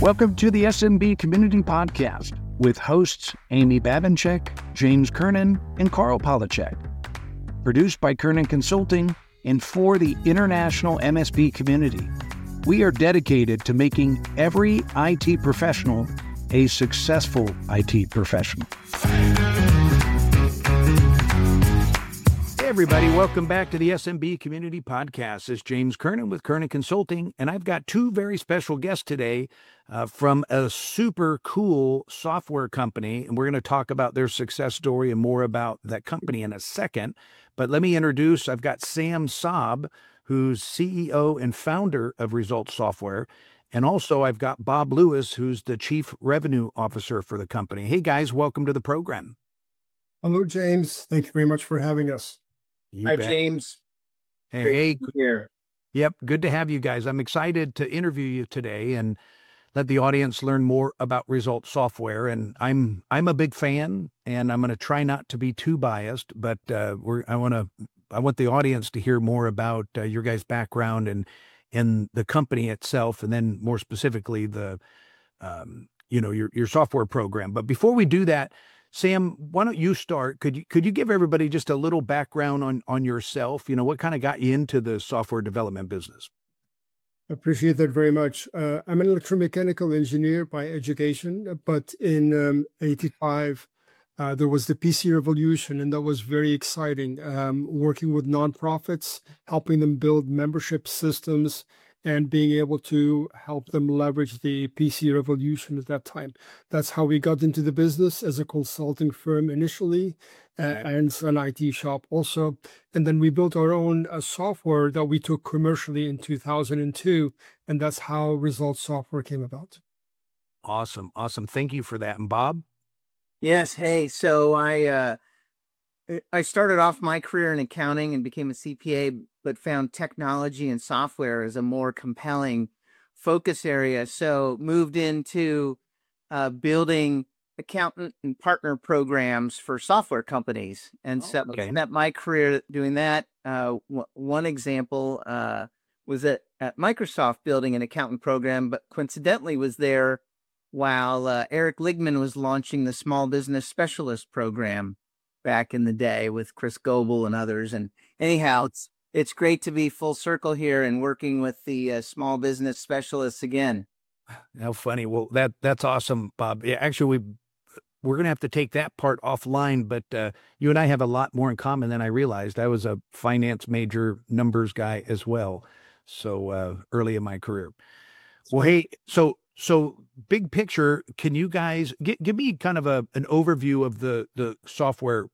Welcome to the SMB Community Podcast with hosts Amy Babinchek, James Kernan, and Carl Polachek. Produced by Kernan Consulting and for the international MSP community. We are dedicated to making every IT professional a successful IT professional. Hey everybody, welcome back to the SMB Community Podcast. This is James Kernan with Kernan Consulting, and I've got two very special guests today from a super cool software company, and we're going to talk about their success story and more about that company in a second. But let me introduce, I've got Sam Saab, who's CEO and founder of Results Software, and also I've got Bob Lewis, who's the Chief Revenue Officer for the company. Hey guys, welcome to the program. Hello, James. Thank you very much for having us. Hi, James. Hey, here. Yep, good to have you guys. I'm excited to interview you today and let the audience learn more about Results Software. And I'm a big fan, and I'm going to try not to be too biased, but I want the audience to hear more about your guys' background and the company itself, and then more specifically the your software program. But before we do that, Sam, why don't you start? Could you give everybody just a little background on yourself? You know, what kind of got you into the software development business? I appreciate that very much. I'm an electromechanical engineer by education, but in 85, there was the PC revolution, and that was very exciting. Working with nonprofits, helping them build membership systems, and being able to help them leverage the PC revolution at that time. That's how we got into the business as a consulting firm initially, and an IT shop also. And then we built our own software that we took commercially in 2002, and that's how Results Software came about. Awesome. Thank you for that. And Bob? Yes. Hey, so I started off my career in accounting and became a CPA, but found technology and software as a more compelling focus area. So moved into building accountant and partner programs for software companies. And spent my career doing that. One example was at Microsoft building an accountant program, but coincidentally was there while Eric Ligman was launching the Small Business Specialist program back in the day with Chris Goebel and others. And anyhow, it's great to be full circle here and working with the small business specialists again. How funny. Well, that's awesome, Bob. Yeah, actually, we're going to have to take that part offline, but you and I have a lot more in common than I realized. I was a finance major, numbers guy as well. So early in my career. Well, hey, so big picture, can you guys give me kind of an overview of the software,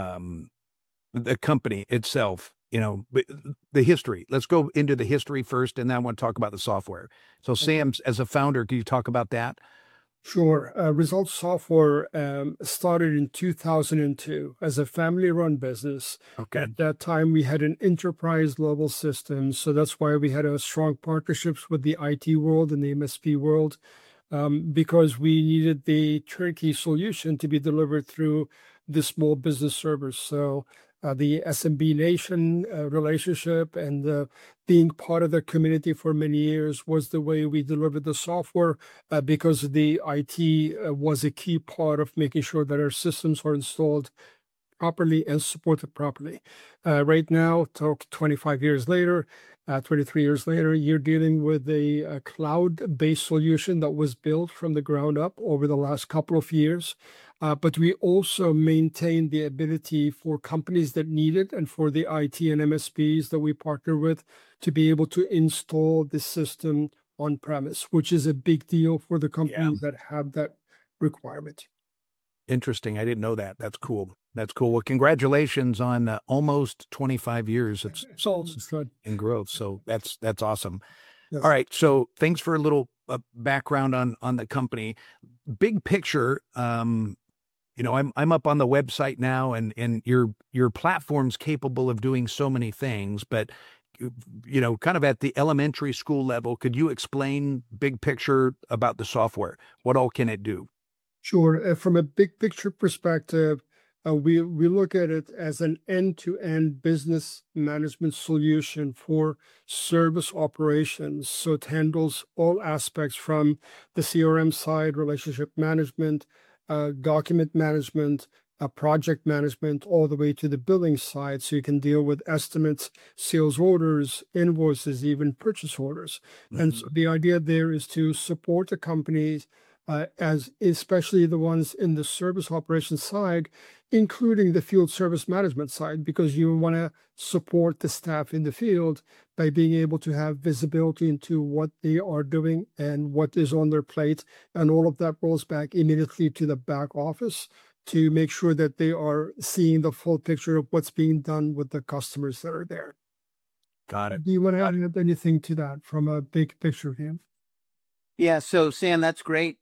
the company itself, the history. Let's go into the history first, and then I want to talk about the software. So Sam, as a founder, can you talk about that? Sure. Results Software started in 2002 as a family-run business. Okay. At that time, we had an enterprise-level system, so that's why we had strong partnerships with the IT world and the MSP world, because we needed the turnkey solution to be delivered through the small business servers. So the SMB Nation relationship and being part of the community for many years was the way we delivered the software, because the IT was a key part of making sure that our systems are installed properly and supported properly. Right now, 25 years later, 23 years later, you're dealing with a cloud-based solution that was built from the ground up over the last couple of years. But we also maintain the ability for companies that need it and for the IT and MSPs that we partner with to be able to install the system on premise, which is a big deal for the companies that have that requirement. Interesting. I didn't know that. That's cool. Well, congratulations on almost 25 years in growth. So that's awesome. Yes. All right. So thanks for a little background on the company. Big picture. I'm up on the website now, and your platform's capable of doing so many things, but kind of at the elementary school level, could you explain big picture about the software? What all can it do? Sure. From a big picture perspective, we look at it as an end-to-end business management solution for service operations. So it handles all aspects from the CRM side, relationship management, document management, project management, all the way to the billing side. So you can deal with estimates, sales orders, invoices, even purchase orders. And so the idea there is to support the companies, as especially the ones in the service operations side, including the field service management side, because you want to support the staff in the field by being able to have visibility into what they are doing and what is on their plate. And all of that rolls back immediately to the back office to make sure that they are seeing the full picture of what's being done with the customers that are there. Got it. Do you want to add anything to that from a big picture view? Yeah. So Sam, that's great.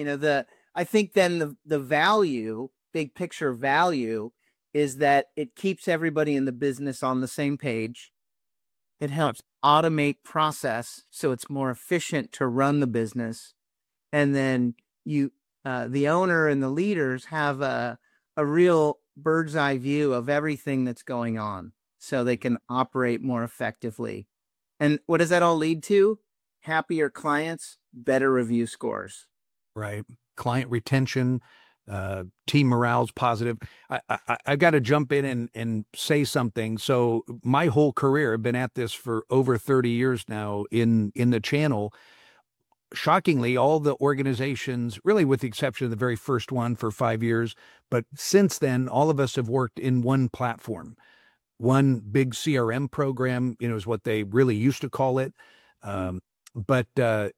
I think then the value, big picture value, is that it keeps everybody in the business on the same page. It helps automate process so it's more efficient to run the business. And then the owner and the leaders have a real bird's eye view of everything that's going on so they can operate more effectively. And what does that all lead to? Happier clients, better review scores. Right. Client retention, team morale's positive. I've got to jump in and say something. So my whole career, I've been at this for over 30 years now in the channel. Shockingly, all the organizations, really with the exception of the very first one for 5 years, but since then, all of us have worked in one platform. One big CRM program, is what they really used to call it. But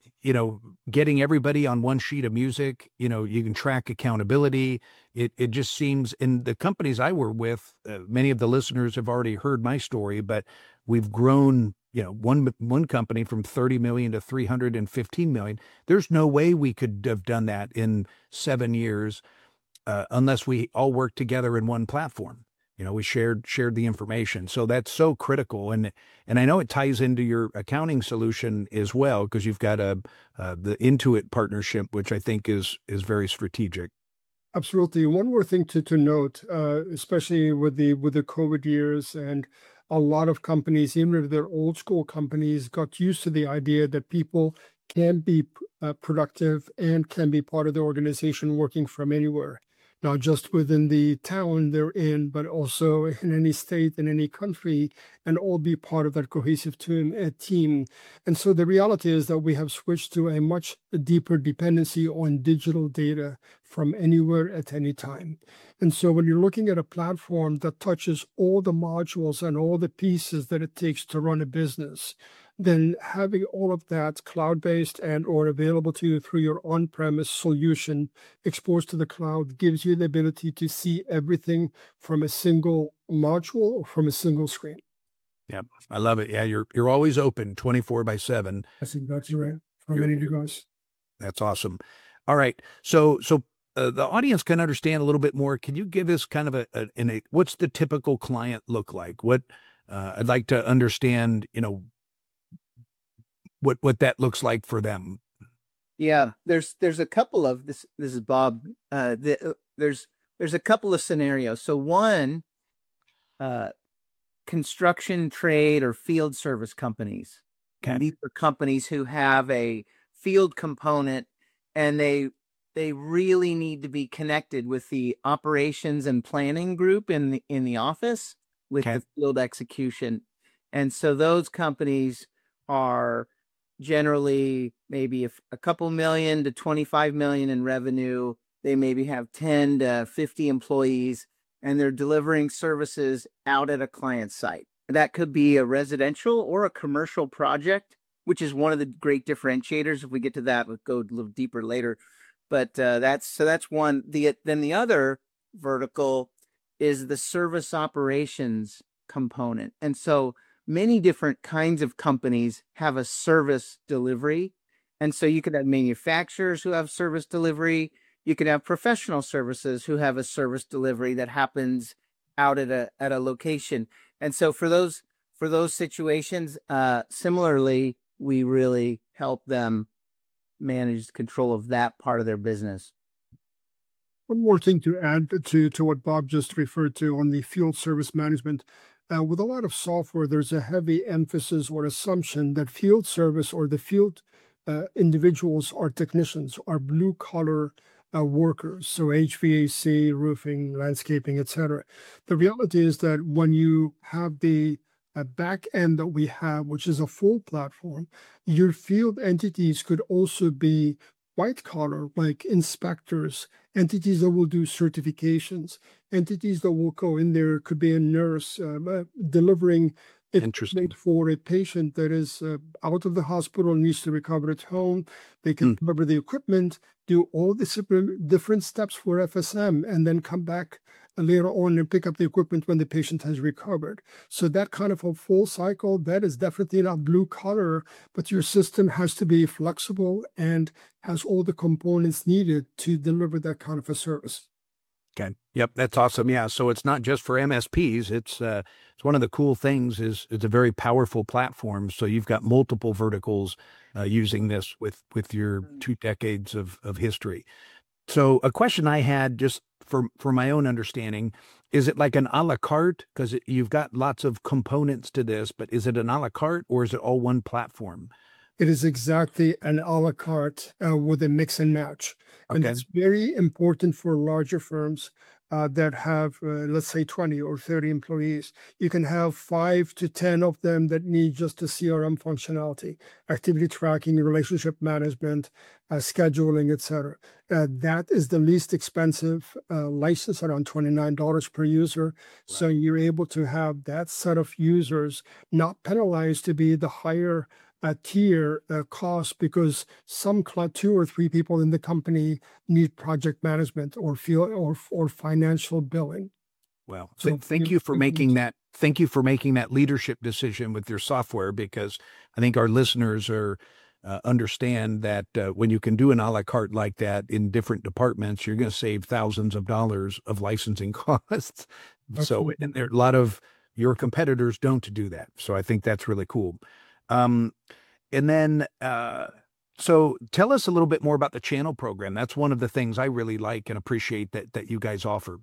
getting everybody on one sheet of music, you can track accountability. It just seems, in the companies I were with, many of the listeners have already heard my story, but we've grown, one company from 30 million to 315 million. There's no way we could have done that in 7 years unless we all worked together in one platform. We shared the information. So that's so critical. And I know it ties into your accounting solution as well, because you've got the Intuit partnership, which I think is very strategic. Absolutely. One more thing to note, especially with the COVID years, and a lot of companies, even if they're old school companies, got used to the idea that people can be productive and can be part of the organization working from anywhere. Not just within the town they're in, but also in any state, in any country, and all be part of that cohesive team. And so the reality is that we have switched to a much deeper dependency on digital data from anywhere at any time. And so when you're looking at a platform that touches all the modules and all the pieces that it takes to run a business, then having all of that cloud-based and or available to you through your on-premise solution exposed to the cloud gives you the ability to see everything from a single module or from a single screen. Yeah, I love it. Yeah, you're always open 24/7. I think that's right. From many to guys. That's awesome. All right, so the audience can understand a little bit more. Can you give us kind of what's the typical client look like? What I'd like to understand, what that looks like for them. Yeah, there's a couple of this is Bob. There's a couple of scenarios. So one, construction, trade, or field service companies. Okay. And these are companies who have a field component, and they really need to be connected with the operations and planning group in the office with Okay. the field execution. And so those companies are generally maybe a couple million to 25 million in revenue. They maybe have 10 to 50 employees, and they're delivering services out at a client site. That could be a residential or a commercial project, which is one of the great differentiators. If we get to that, we'll go a little deeper later. But that's one. Then the other vertical is the service operations component. And so many different kinds of companies have a service delivery. And so you could have manufacturers who have service delivery. You could have professional services who have a service delivery that happens out at a location. And so for those situations, similarly, we really help them manage control of that part of their business. One more thing to add to what Bob just referred to on the field service management. With a lot of software, there's a heavy emphasis or assumption that field service or the field individuals are technicians, are blue collar workers, so HVAC, roofing, landscaping, etc. The reality is that when you have the back end that we have, which is a full platform, your field entities could also be white collar, like inspectors, entities that will do certifications, entities that will go in there, could be a nurse delivering Interesting. equipment for a patient that is out of the hospital and needs to recover at home. They can deliver the equipment, do all the different steps for FSM, and then come back later on and pick up the equipment when the patient has recovered. So that kind of a full cycle, that is definitely not blue collar, but your system has to be flexible and has all the components needed to deliver that kind of a service. Okay. Yep, that's awesome. Yeah, so it's not just for MSPs. It's one of the cool things is it's a very powerful platform. So you've got multiple verticals using this with your 2 decades of history. So a question I had just for my own understanding, is it like an a la carte? Because you've got lots of components to this, but is it an a la carte or is it all one platform? It is exactly an a la carte with a mix and match. And Okay. it's very important for larger firms that have, let's say, 20 or 30 employees. You can have 5 to 10 of them that need just the CRM functionality, activity tracking, relationship management, scheduling, etc. That is the least expensive license, around $29 per user. So you're able to have that set of users not penalized to be the higher tier cost, because some 2 or 3 people in the company need project management or or financial billing. Well, So thank you for making that. Thank you for making that leadership decision with your software, because I think our listeners are understand that when you can do an a la carte like that in different departments, you're going to save thousands of dollars of licensing costs. So, Absolutely. and there a lot of your competitors don't do that. So I think that's really cool. Um, and then, so tell us a little bit more about the channel program. That's one of the things I really like and appreciate that you guys offer.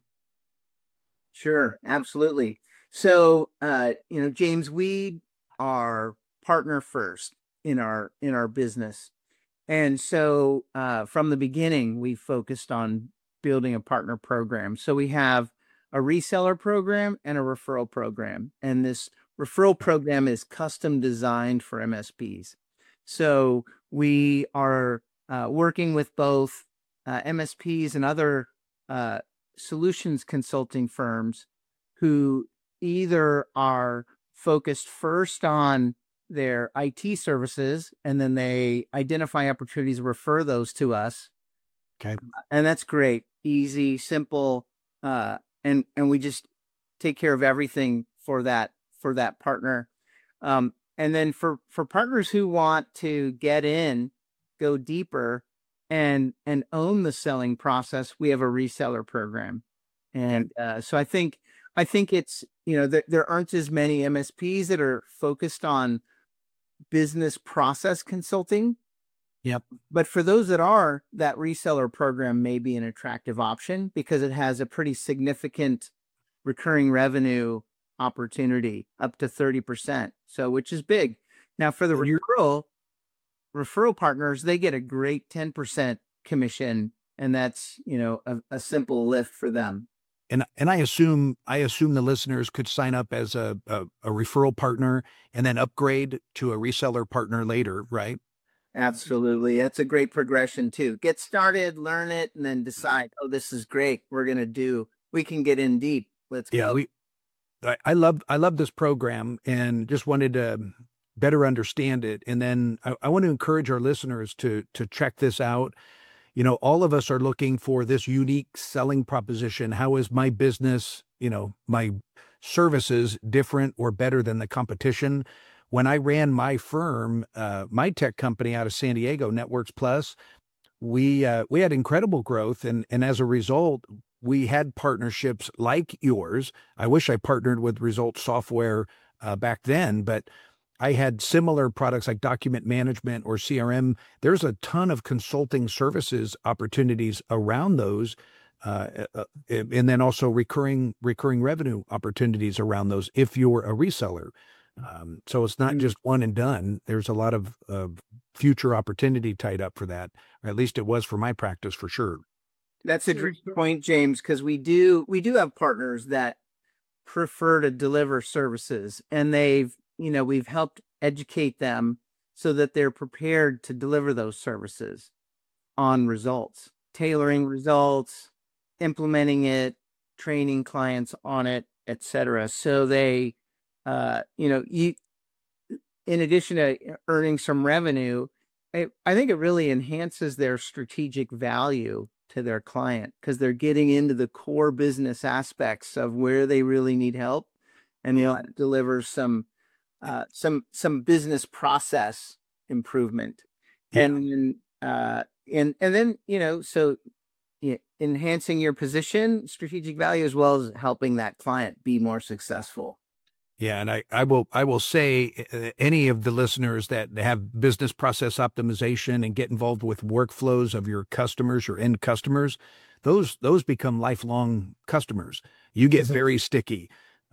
Sure, absolutely. So, James, we are partner first in our business, and so from the beginning, we focused on building a partner program. So we have a reseller program and a referral program, and this referral program is custom designed for MSPs. So we are working with both MSPs and other solutions consulting firms who either are focused first on their IT services and then they identify opportunities to refer those to us. Okay. And that's great, easy, simple, and we just take care of everything for that partner. And then for partners who want to get in, go deeper, and own the selling process, we have a reseller program. And so I think it's, there aren't as many MSPs that are focused on business process consulting. Yep. But for those that are, that reseller program may be an attractive option because it has a pretty significant recurring revenue opportunity, up to 30%. So, which is big. Now for the referral partners, they get a great 10% commission, and that's, a simple lift for them. And I assume the listeners could sign up as a referral partner and then upgrade to a reseller partner later, right? Absolutely. That's a great progression too. Get started, learn it, and then decide, oh, this is great. We can get in deep. Let's go. I love this program and just wanted to better understand it. And then I want to encourage our listeners to check this out. All of us are looking for this unique selling proposition. How is my business, my services different or better than the competition? When I ran my firm, my tech company out of San Diego, Networks Plus, we had incredible growth. And as a result, we had partnerships like yours. I wish I partnered with Result Software back then, but I had similar products like document management or CRM. There's a ton of consulting services opportunities around those and then also recurring revenue opportunities around those if you're a reseller. So it's not just one and done. There's a lot of future opportunity tied up for that, or at least it was for my practice for sure. That's a great point, James, because we do have partners that prefer to deliver services, and we've helped educate them so that they're prepared to deliver those services on results, tailoring results, implementing it, training clients on it, etc. So they, in addition to earning some revenue, I think it really enhances their strategic value to their client because they're getting into the core business aspects of where they really need help, and it delivers some business process improvement, and then so enhancing your position, strategic value, as well as helping that client be more successful. Yeah, and I will say any of the listeners that have business process optimization and get involved with workflows of your customers, your end customers, those become lifelong customers. You get very sticky.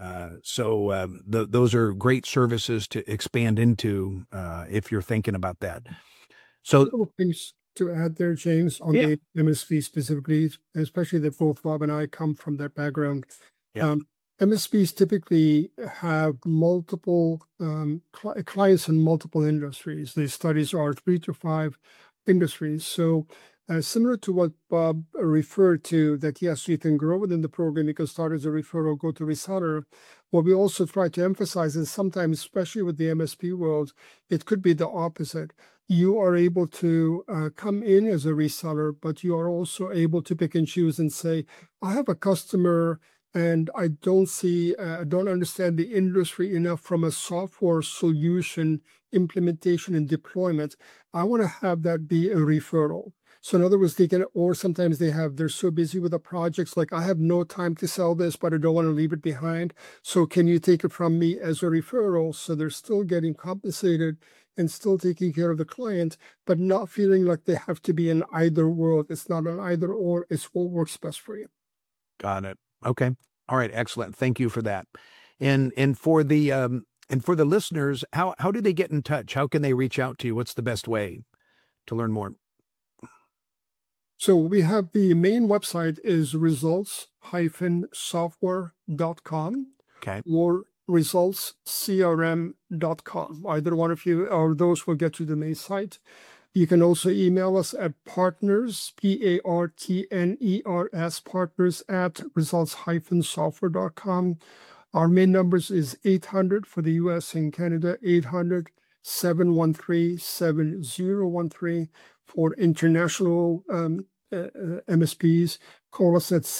So those are great services to expand into if you're thinking about that. So, a couple things to add there, James, on the MSP specifically, especially that both Bob and I come from that background. Yeah. MSPs typically have multiple clients in multiple industries. The studies are 3 to 5 industries. So similar to what Bob referred to, that yes, you can grow within the program, you can start as a referral, go to reseller. What we also try to emphasize is sometimes, especially with the MSP world, it could be the opposite. You are able to come in as a reseller, but you are also able to pick and choose and say, I have a customer and I don't understand the industry enough from a software solution implementation and deployment. I want to have that be a referral. So in other words, or sometimes they're so busy with the projects, like I have no time to sell this, but I don't want to leave it behind. So can you take it from me as a referral? So they're still getting compensated and still taking care of the client, but not feeling like they have to be in either world. It's not an either or, it's what works best for you. Got it. Okay. All right. Excellent. Thank you for that. And for the listeners, how do they get in touch? How can they reach out to you? What's the best way to learn more? So we have the main website is results-software.com. Okay. Or resultscrm.com. Either one of you or those will get to the main site. You can also email us at partners, PARTNERS, partners at results-software.com. Our main numbers is 800 for the US and Canada, 800-713-7013. For international MSPs, call us at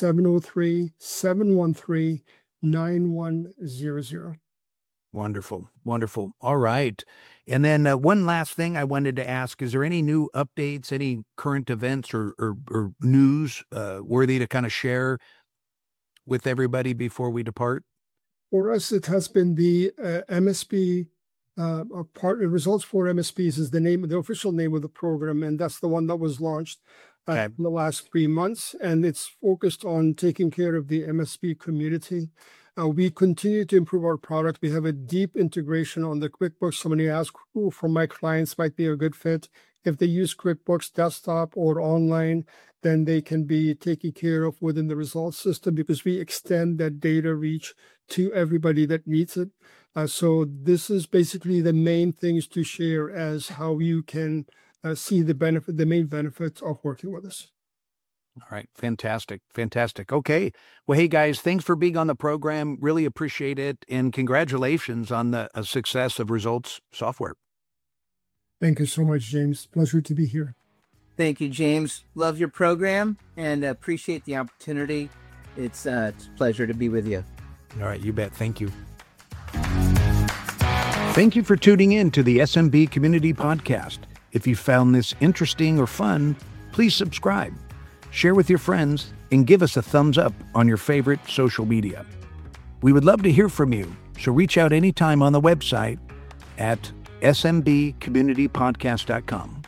703-713-9100. Wonderful. Wonderful. All right. And then one last thing I wanted to ask, is there any new updates, any current events or news worthy to kind of share with everybody before we depart? For us, it has been the MSP Results for MSPs is the official name of the program, and that's the one that was launched in the last 3 months, and it's focused on taking care of the MSP community. We continue to improve our product. We have a deep integration on the QuickBooks. Somebody asked who from my clients might be a good fit. If they use QuickBooks desktop or online, then they can be taken care of within the results system because we extend that data reach to everybody that needs it. So this is basically the main things to share as how you can see the main benefits of working with us. All right. Fantastic. Fantastic. Okay. Well, hey guys, thanks for being on the program. Really appreciate it. And congratulations on the success of Results Software. Thank you so much, James. Pleasure to be here. Thank you, James. Love your program and appreciate the opportunity. It's a pleasure to be with you. All right. You bet. Thank you. Thank you for tuning in to the SMB Community Podcast. If you found this interesting or fun, please subscribe, share with your friends, and give us a thumbs up on your favorite social media. We would love to hear from you, so reach out anytime on the website at smbcommunitypodcast.com.